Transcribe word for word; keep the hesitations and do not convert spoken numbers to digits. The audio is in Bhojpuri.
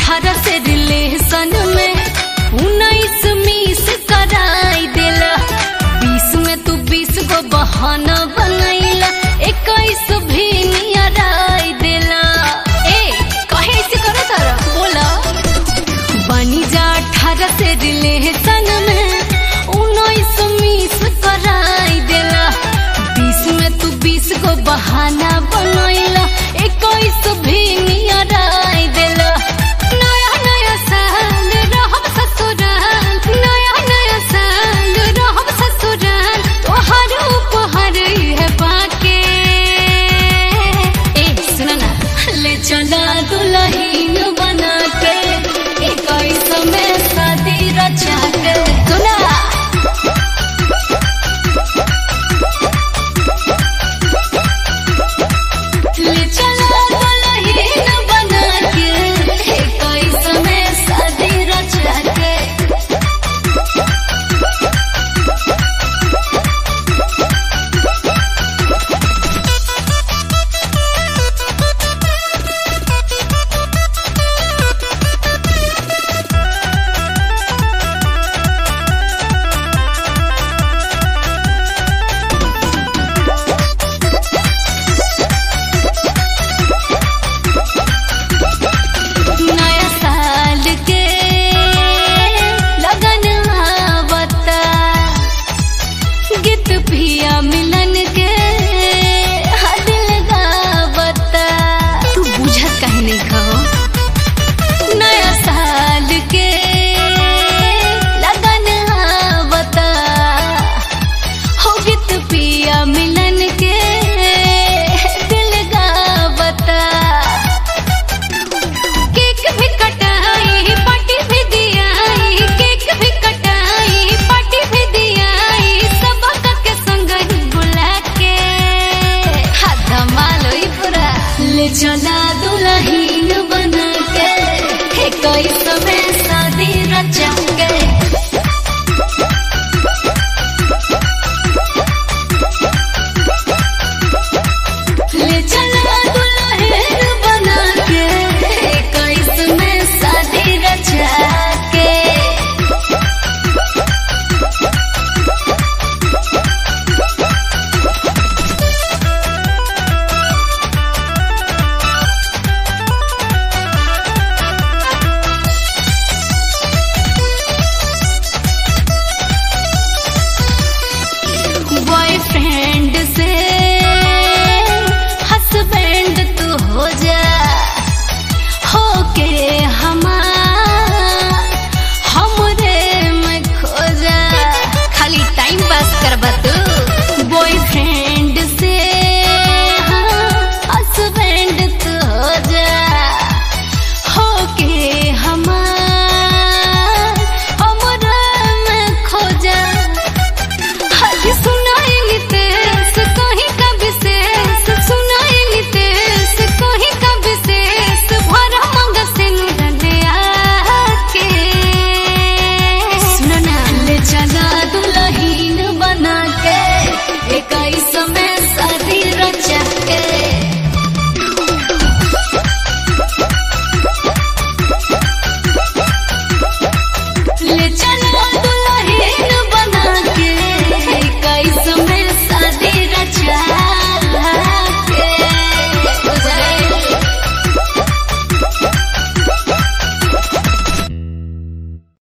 अठारह से रिलेशन में उन्नीस मिस कराई देला। बीस में तू बीस को बहाना बनैला, इक्कीस भी नियराई देला। ए कहे से करो तारा बोला बनी जा अठारह से रिलेशन में उन्नीस मिस कराई देला। बीस में तू बीस को बहाना बनैला, इक्कीस भी नियराई देला। नया नया साल रहब ससुराल, नया नया साल रहब ससुराल, तोहर उपहार है बाके। ए सुन ना ले चला दुल्हन बना के, इक्कीस में शादी रचा के। सुना ले चला दुल्हन बना के, इक्कीस में शादी रचा के। नया साल के लगन आवता, गीत पिया मिलन के दिल गावता। तू बुझत काहे नहीं कहो नया साल के लगन आवता, हो गीत पिया मिलन के दिल गावता। केक भी कटाई पार्टी भी दियाई, केक भी कटाई पार्टी भी दियाई, सबका के संग ही बुला के हाथ मालो पूरा ले चल